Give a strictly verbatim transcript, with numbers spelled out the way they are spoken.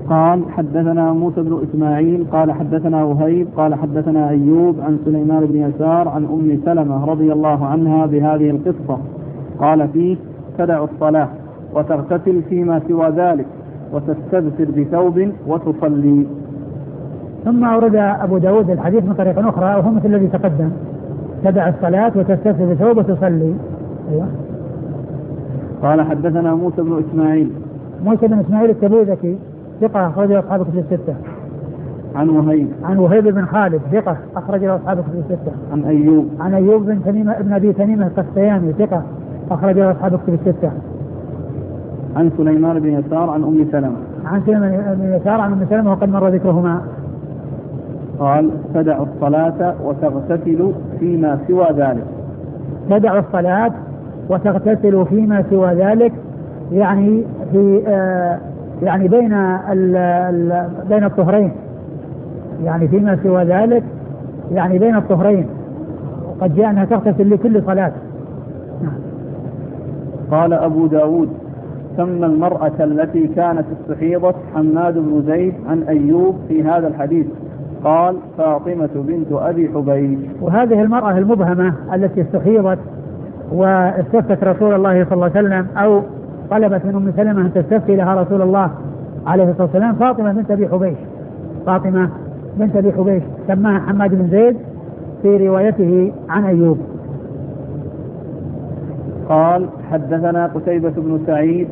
قال حدثنا موسى بن إسماعيل قال حدثنا وهيب قال حدثنا أيوب عن سليمان بن يسار عن أم سلمة رضي الله عنها بهذه القصة. قال فيه: تدع الصلاة وتغتسل فيما سوى ذلك وتستبصر بثوب وتصلي. ثم أورد أبو داود الحديث من طريق أخرى وهو مثل الذي تقدم: تدع الصلاة وتستبصر بثوب وتصلي. أيوة. قال حدثنا موسى بن إسماعيل موسى بن إسماعيل التبوذكي ثقة أخرج له أصحاب الكتب الستة. عن وهيب عن وهيب بن خالد ثقة أخرج له أصحاب الكتب الستة. عن أيوب عن أيوب بن تميمة ابن أبي تميمة القسطياني ثقة أخرج له أصحاب الكتب الستة. عن سليمان بن يسار عن أم سلمة عن سليمان بن يسار عن أم سلمة وقد مر ذكرهما. قال: تدع الصلاة وتغتسل فيما سوى ذلك. تدع الصلاة وتغتسل فيما سوى ذلك يعني في آه يعني بين ال ال بين الطهرين، يعني فيما سوى ذلك يعني بين الطهرين، وقد جاء أنها تغتسل لكل صلاة. قال أبو داود: سمى المرأة التي كانت استحيضت حماد بن زيد عن أيوب في هذا الحديث، قال: فاطمة بنت أبي حبيش. وهذه المرأة المبهمة التي استحيضت واستفتت رسول الله صلى الله عليه وسلم أو طلبت من أم سلمة أن تستفتي لها رسول الله عليه الصلاة والسلام فاطمة بنت أبي حبيش. فاطمة بنت أبي حبيش سماها حماد بن زيد في روايته عن أيوب. قال: حدثنا قتيبة بن سعيد